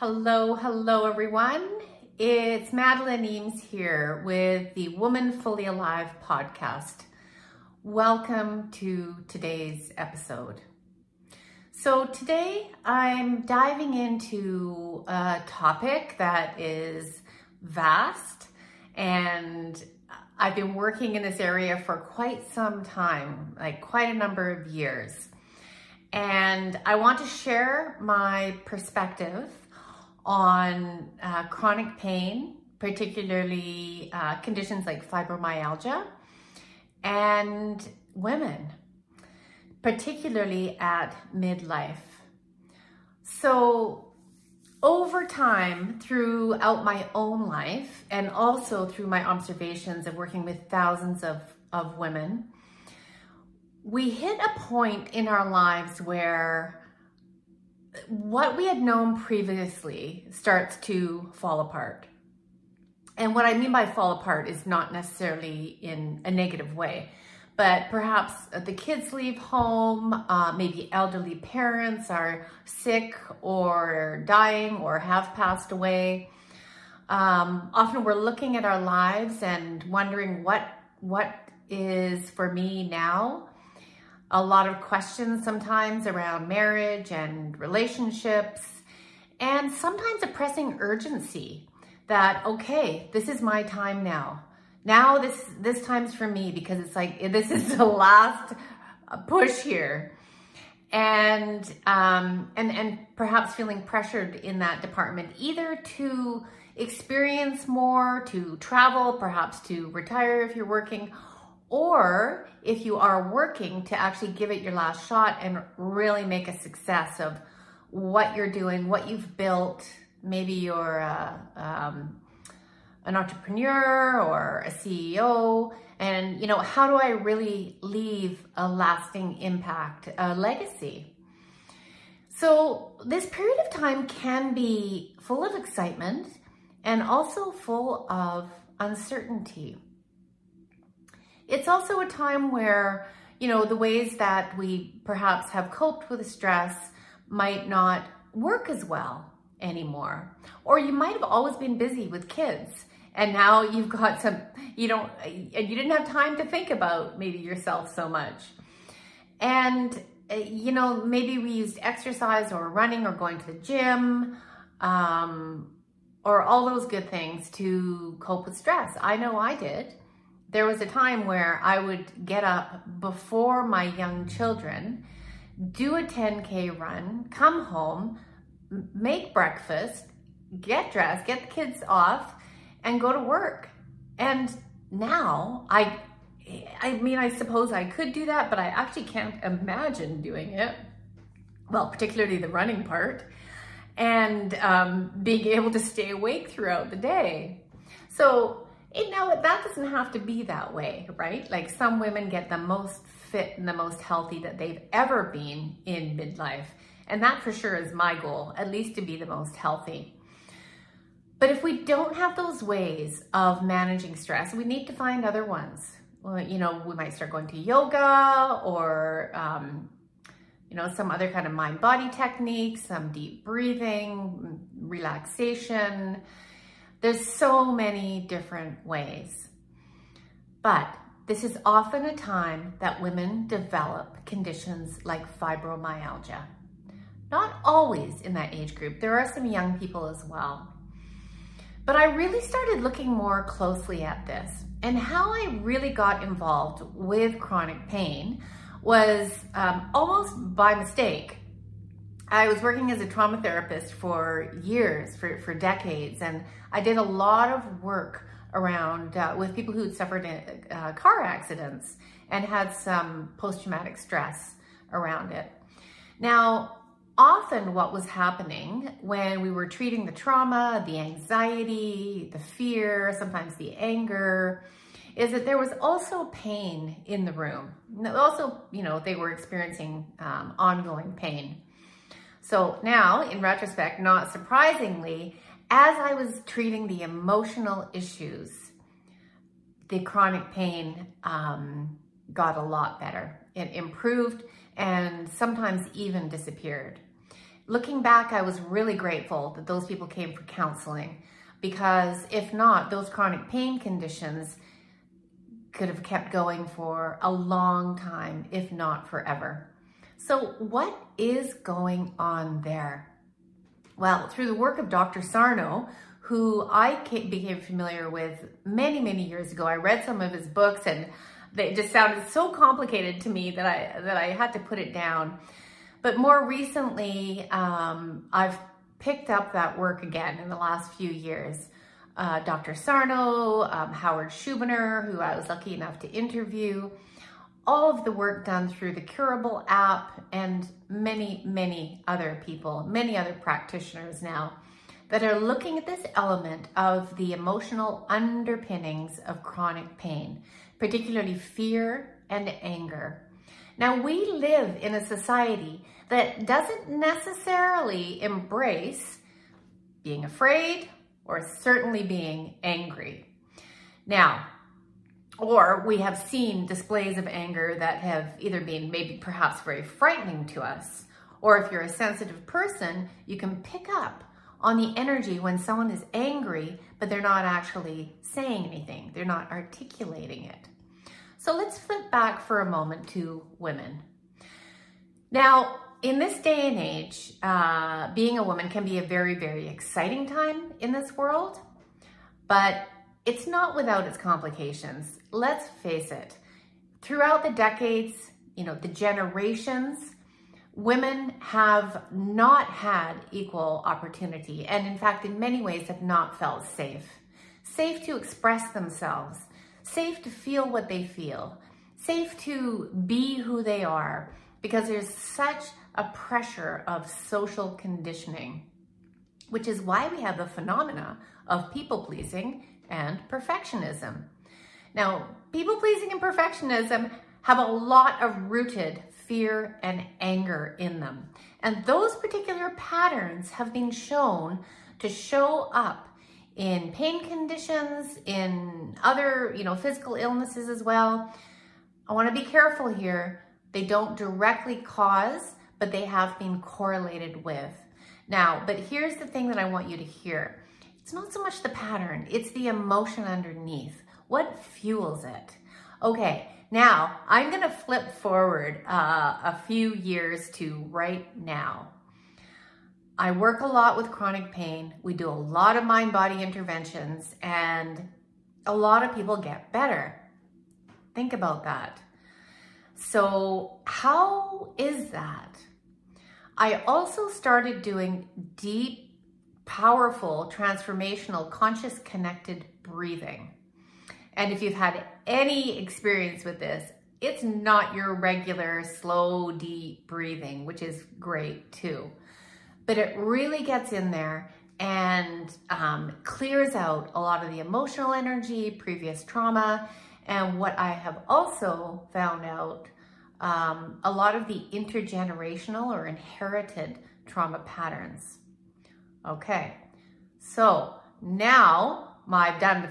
Hello everyone. It's Madeline Eames here with the Woman Fully Alive podcast. Welcome to today's episode. So today I'm diving into a topic that is vast, and I've been working in this area for quite some time, like quite a number of years. And I want to share my perspective on chronic pain, particularly conditions like fibromyalgia, and women, particularly at midlife. So over time, throughout my own life, and also through my observations of working with thousands of women, we hit a point in our lives where what we had known previously starts to fall apart. And what I mean by fall apart is not necessarily in a negative way, but perhaps the kids leave home, maybe elderly parents are sick or dying or have passed away. Often we're looking at our lives and wondering what is for me now. A lot of questions sometimes around marriage and relationships, and sometimes a pressing urgency that, okay, this is my time now. Now this time's for me, because it's like, this is the last push here. And perhaps feeling pressured in that department, either to experience more, to travel, perhaps to retire if you're working, or if you are working, to actually give it your last shot and really make a success of what you're doing, what you've built. Maybe you're an entrepreneur or a CEO, and how do I really leave a lasting impact, a legacy? So this period of time can be full of excitement and also full of uncertainty. It's also a time where, the ways that we perhaps have coped with stress might not work as well anymore. Or you might have always been busy with kids, and now you've got you didn't have time to think about maybe yourself so much. And, maybe we used exercise or running or going to the gym, or all those good things to cope with stress. I know I did. There was a time where I would get up before my young children, do a 10K run, come home, make breakfast, get dressed, get the kids off, and go to work. And now, I suppose I could do that, but I actually can't imagine doing it. Well, particularly the running part, and being able to stay awake throughout the day. So, that doesn't have to be that way, right? Like, some women get the most fit and the most healthy that they've ever been in midlife. And that for sure is my goal, at least to be the most healthy. But if we don't have those ways of managing stress, we need to find other ones. Well, we might start going to yoga or, some other kind of mind-body techniques, some deep breathing, relaxation. There's so many different ways. But this is often a time that women develop conditions like fibromyalgia. Not always in that age group. There are some young people as well. But I really started looking more closely at this, and how I really got involved with chronic pain was almost by mistake. I was working as a trauma therapist for years, for decades, and I did a lot of work around with people who had suffered car accidents and had some post-traumatic stress around it. Now, often what was happening when we were treating the trauma, the anxiety, the fear, sometimes the anger, is that there was also pain in the room. Also, they were experiencing ongoing pain. So now, in retrospect, not surprisingly, as I was treating the emotional issues, the chronic pain got a lot better. It improved and sometimes even disappeared. Looking back, I was really grateful that those people came for counseling, because if not, those chronic pain conditions could have kept going for a long time, if not forever. So what is going on there? Well, through the work of Dr. Sarno, who I became familiar with many, many years ago, I read some of his books and they just sounded so complicated to me that I had to put it down. But more recently, I've picked up that work again in the last few years. Dr. Sarno, Howard Schubiner, who I was lucky enough to interview, all of the work done through the Curable app, and many, many other people, many other practitioners now that are looking at this element of the emotional underpinnings of chronic pain, particularly fear and anger. Now, we live in a society that doesn't necessarily embrace being afraid or certainly being angry. Now, or we have seen displays of anger that have either been maybe perhaps very frightening to us, or if you're a sensitive person, you can pick up on the energy when someone is angry, but they're not actually saying anything. They're not articulating it. So let's flip back for a moment to women. Now, in this day and age, being a woman can be a very, very exciting time in this world, but it's not without its complications. Let's face it. Throughout the decades, the generations, women have not had equal opportunity, and in fact, in many ways have not felt safe. Safe to express themselves, safe to feel what they feel, safe to be who they are, because there's such a pressure of social conditioning, which is why we have the phenomena of people-pleasing and perfectionism. Now, people-pleasing and perfectionism have a lot of rooted fear and anger in them. And those particular patterns have been shown to show up in pain conditions, in other, physical illnesses as well. I want to be careful here. They don't directly cause, but they have been correlated with. Now, but here's the thing that I want you to hear. It's not so much the pattern, it's the emotion underneath. What fuels it? Okay, now I'm gonna flip forward a few years to right now. I work a lot with chronic pain. We do a lot of mind-body interventions, and a lot of people get better. Think about that. So how is that? I also started doing deep, powerful, transformational, conscious, connected breathing. And if you've had any experience with this, it's not your regular, slow, deep breathing, which is great too. But it really gets in there and clears out a lot of the emotional energy, previous trauma, and what I have also found out, a lot of the intergenerational or inherited trauma patterns. Okay, so now I've done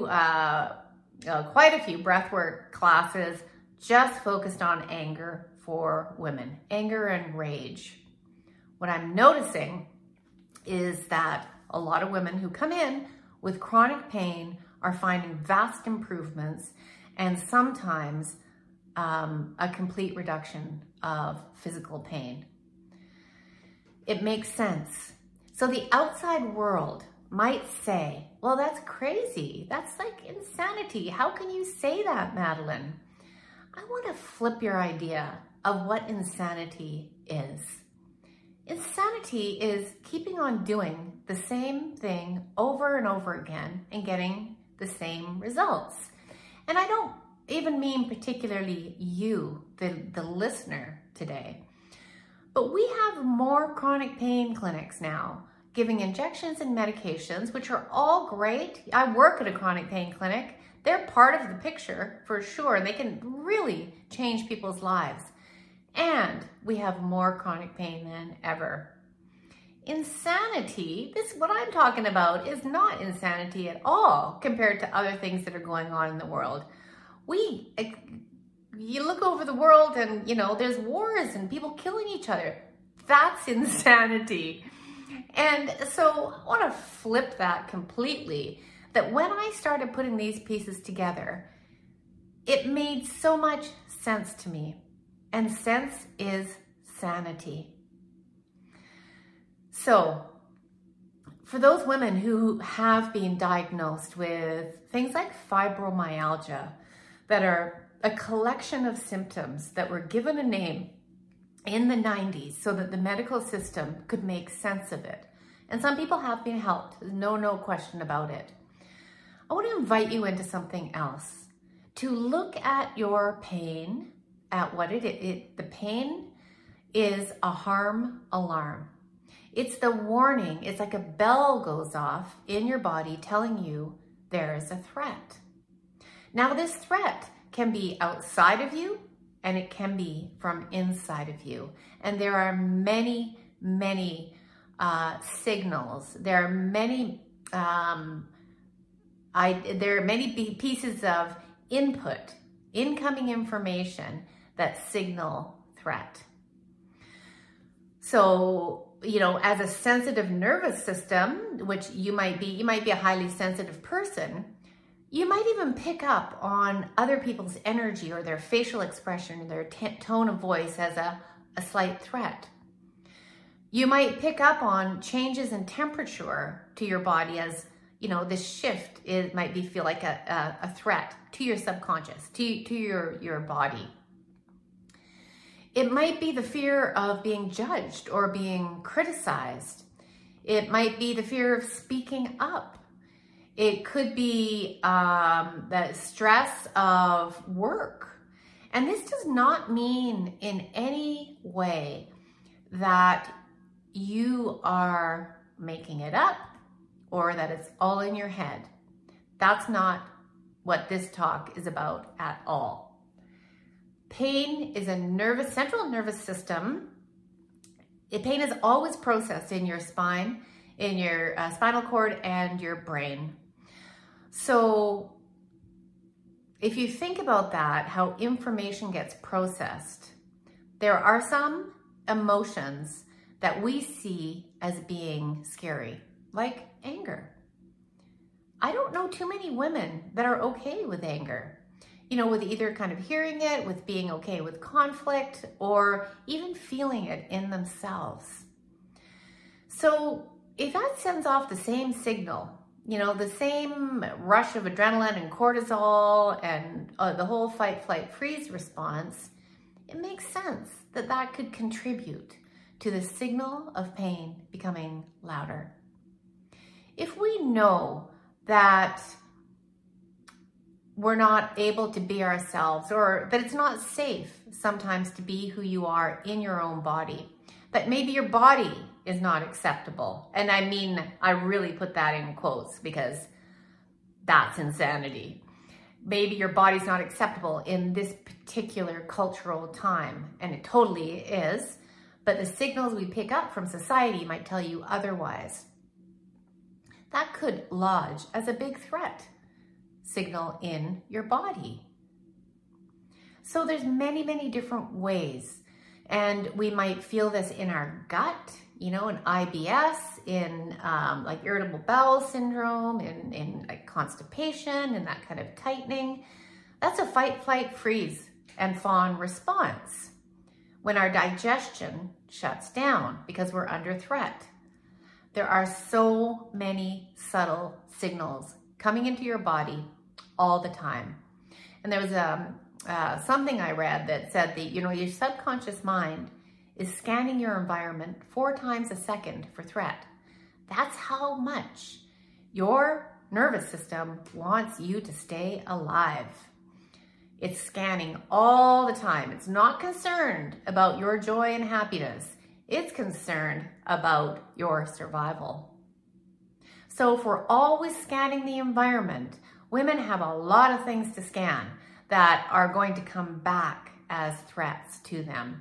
quite a few breathwork classes just focused on anger for women, anger and rage. What I'm noticing is that a lot of women who come in with chronic pain are finding vast improvements and sometimes a complete reduction of physical pain. It makes sense. So the outside world might say, well, that's crazy. That's like insanity. How can you say that, Madeline? I want to flip your idea of what insanity is. Insanity is keeping on doing the same thing over and over again and getting the same results. And I don't even mean particularly you, the listener today, but we have more chronic pain clinics now giving injections and medications, which are all great. I work at a chronic pain clinic. They're part of the picture for sure, and they can really change people's lives. And we have more chronic pain than ever. Insanity, what I'm talking about is not insanity at all compared to other things that are going on in the world. You look over the world and, there's wars and people killing each other. That's insanity. And so I want to flip that completely, that when I started putting these pieces together, it made so much sense to me. And sense is sanity. So for those women who have been diagnosed with things like fibromyalgia, that are a collection of symptoms that were given a name in the 90s so that the medical system could make sense of it. And some people have been helped, there's no question about it. I want to invite you into something else, to look at your pain, at what it is. The pain is a harm alarm. It's the warning. It's like a bell goes off in your body telling you there's a threat. Now, this threat can be outside of you and it can be from inside of you. And there are many signals. There are many pieces of input, incoming information that signal threat. So, you know, as a sensitive nervous system, which you might be a highly sensitive person, you might even pick up on other people's energy or their facial expression or their tone of voice as a slight threat. You might pick up on changes in temperature to your body as, you know, this shift might feel like a threat to your subconscious, to your body. It might be the fear of being judged or being criticized. It might be the fear of speaking up. It could be the stress of work. And this does not mean in any way that you are making it up or that it's all in your head. That's not what this talk is about at all. Pain is a central nervous system. Pain is always processed in your spine, in your spinal cord and your brain. So if you think about that, how information gets processed, there are some emotions that we see as being scary, like anger. I don't know too many women that are okay with anger, you know, with either kind of hearing it, with being okay with conflict, or even feeling it in themselves. So if that sends off the same signal, you know, the same rush of adrenaline and cortisol and the whole fight, flight, freeze response, it makes sense that that could contribute to the signal of pain becoming louder. If we know that we're not able to be ourselves, or that it's not safe sometimes to be who you are in your own body, that maybe your body is not acceptable. And I mean, I really put that in quotes because that's insanity. Maybe your body's not acceptable in this particular cultural time, and it totally is, but the signals we pick up from society might tell you otherwise. That could lodge as a big threat signal in your body. So there's many different ways, and we might feel this in our gut, you know, in IBS, in like irritable bowel syndrome, in like constipation, and that kind of tightening. That's a fight, flight, freeze, and fawn response when our digestion shuts down because we're under threat. There are so many subtle signals coming into your body all the time. And there was something I read that said that, you know, your subconscious mind is scanning your environment 4 times a second for threat. That's how much your nervous system wants you to stay alive. It's scanning all the time. It's not concerned about your joy and happiness. It's concerned about your survival. So if we're always scanning the environment, women have a lot of things to scan that are going to come back as threats to them.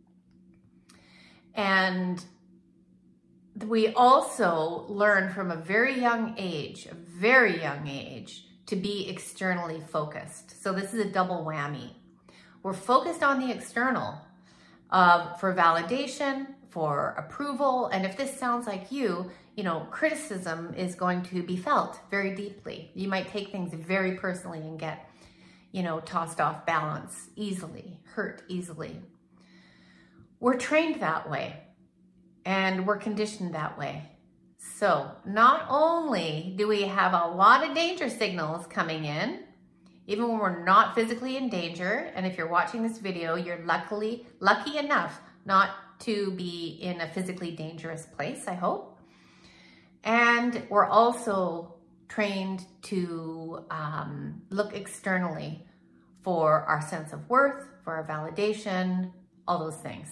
And we also learn from a very young age, to be externally focused. So this is a double whammy. We're focused on the external for validation, for approval. And if this sounds like you, criticism is going to be felt very deeply. You might take things very personally and get, tossed off balance easily, hurt easily. We're trained that way and we're conditioned that way. So not only do we have a lot of danger signals coming in, even when we're not physically in danger, and if you're watching this video, you're lucky enough not to be in a physically dangerous place, I hope. And we're also trained to look externally for our sense of worth, for our validation, all those things.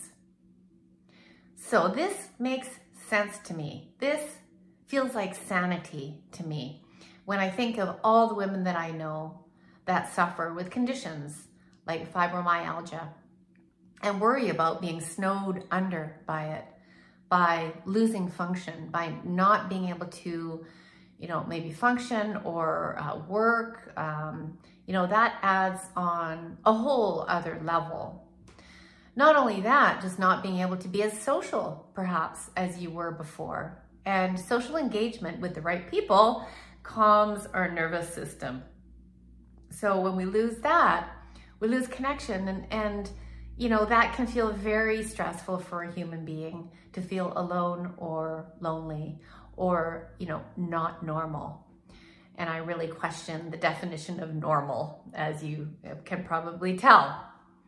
So this makes sense to me. This feels like sanity to me when I think of all the women that I know that suffer with conditions like fibromyalgia and worry about being snowed under by it, by losing function, by not being able to, maybe function or work. That adds on a whole other level. Not only that, just not being able to be as social, perhaps, as you were before. And social engagement with the right people calms our nervous system. So when we lose that, we lose connection, and that can feel very stressful for a human being to feel alone or lonely or, not normal. And I really question the definition of normal, as you can probably tell.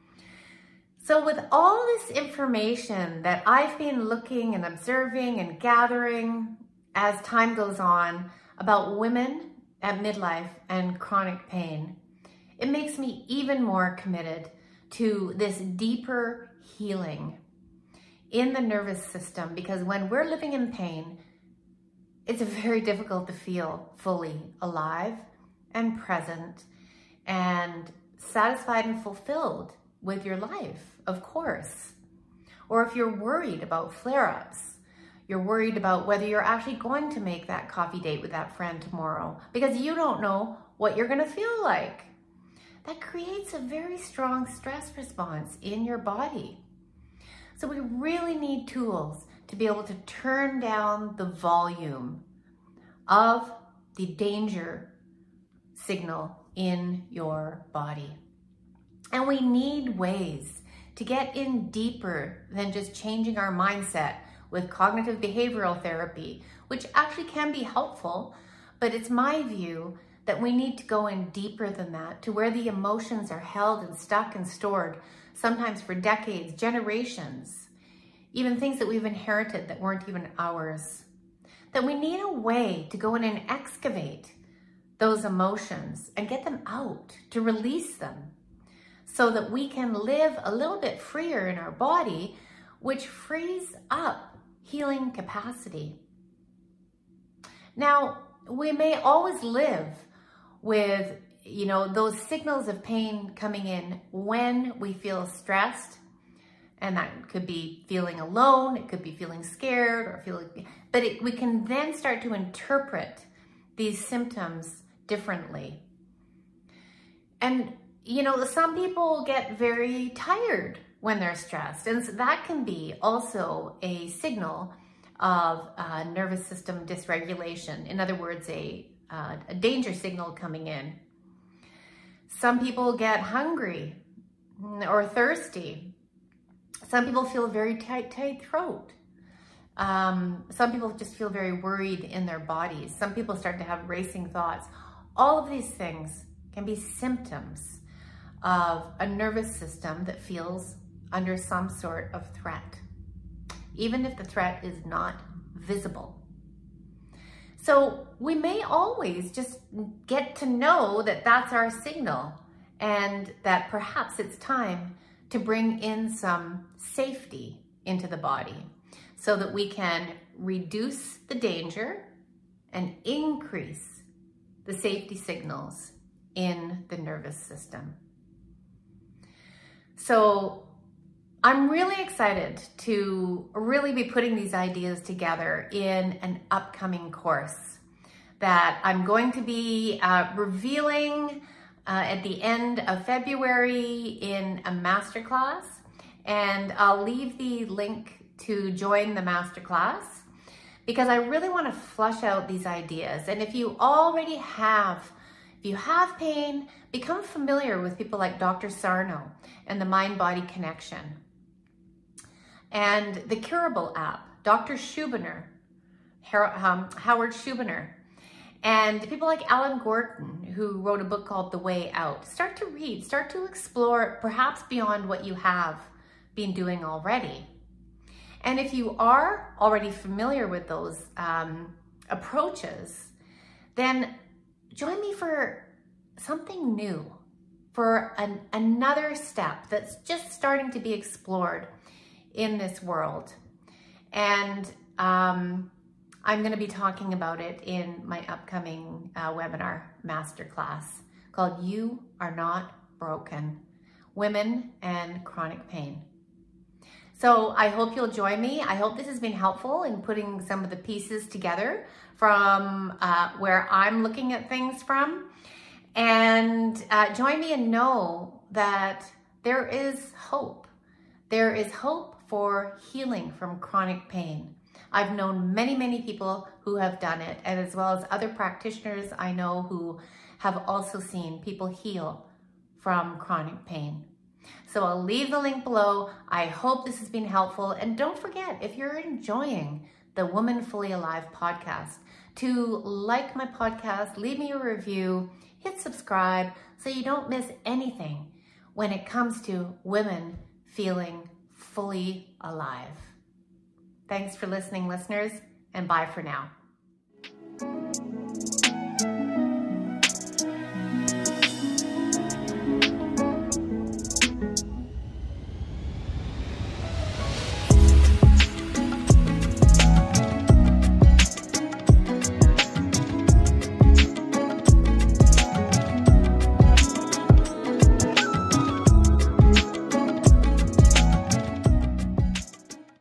So with all this information that I've been looking and observing and gathering as time goes on about women at midlife and chronic pain, it makes me even more committed to this deeper healing in the nervous system, because when we're living in pain, it's very difficult to feel fully alive and present and satisfied and fulfilled with your life, of course. Or if you're worried about flare-ups, you're worried about whether you're actually going to make that coffee date with that friend tomorrow because you don't know what you're going to feel like. That creates a very strong stress response in your body. So we really need tools to be able to turn down the volume of the danger signal in your body. And we need ways to get in deeper than just changing our mindset with cognitive behavioral therapy, which actually can be helpful, but it's my view that we need to go in deeper than that, to where the emotions are held and stuck and stored, sometimes for decades, generations, even things that we've inherited that weren't even ours. That we need a way to go in and excavate those emotions and get them out, to release them, so that we can live a little bit freer in our body, which frees up healing capacity. Now, we may always live with, those signals of pain coming in when we feel stressed. And that could be feeling alone, it could be feeling scared, or we can then start to interpret these symptoms differently. And, some people get very tired when they're stressed. And so that can be also a signal of nervous system dysregulation. In other words, a danger signal coming in. Some people get hungry or thirsty. Some people feel a very tight throat. Some people just feel very worried in their bodies. Some people start to have racing thoughts. All of these things can be symptoms of a nervous system that feels under some sort of threat, even if the threat is not visible. So we may always just get to know that that's our signal, and that perhaps it's time to bring in some safety into the body so that we can reduce the danger and increase the safety signals in the nervous system. So I'm really excited to really be putting these ideas together in an upcoming course that I'm going to be revealing at the end of February in a masterclass. And I'll leave the link to join the masterclass because I really want to flush out these ideas. And if you already have, if you have pain, become familiar with people like Dr. Sarno and the mind-body connection and the Curable app, Dr. Schubiner, Howard Schubiner, and people like Alan Gordon, who wrote a book called The Way Out. Start to read, start to explore, perhaps beyond what you have been doing already. And if you are already familiar with those approaches, then join me for something new, for another step that's just starting to be explored in this world. And I'm going to be talking about it in my upcoming webinar masterclass called You Are Not Broken, Women and Chronic Pain. So I hope you'll join me. I hope this has been helpful in putting some of the pieces together from where I'm looking at things from. And join me and know that there is hope. There is hope for healing from chronic pain. I've known many, many people who have done it, and as well as other practitioners I know who have also seen people heal from chronic pain. So I'll leave the link below. I hope this has been helpful. And don't forget, if you're enjoying the Woman Fully Alive podcast, to like my podcast, leave me a review, hit subscribe so you don't miss anything when it comes to women feeling fully alive. Thanks for listening, listeners, and bye for now.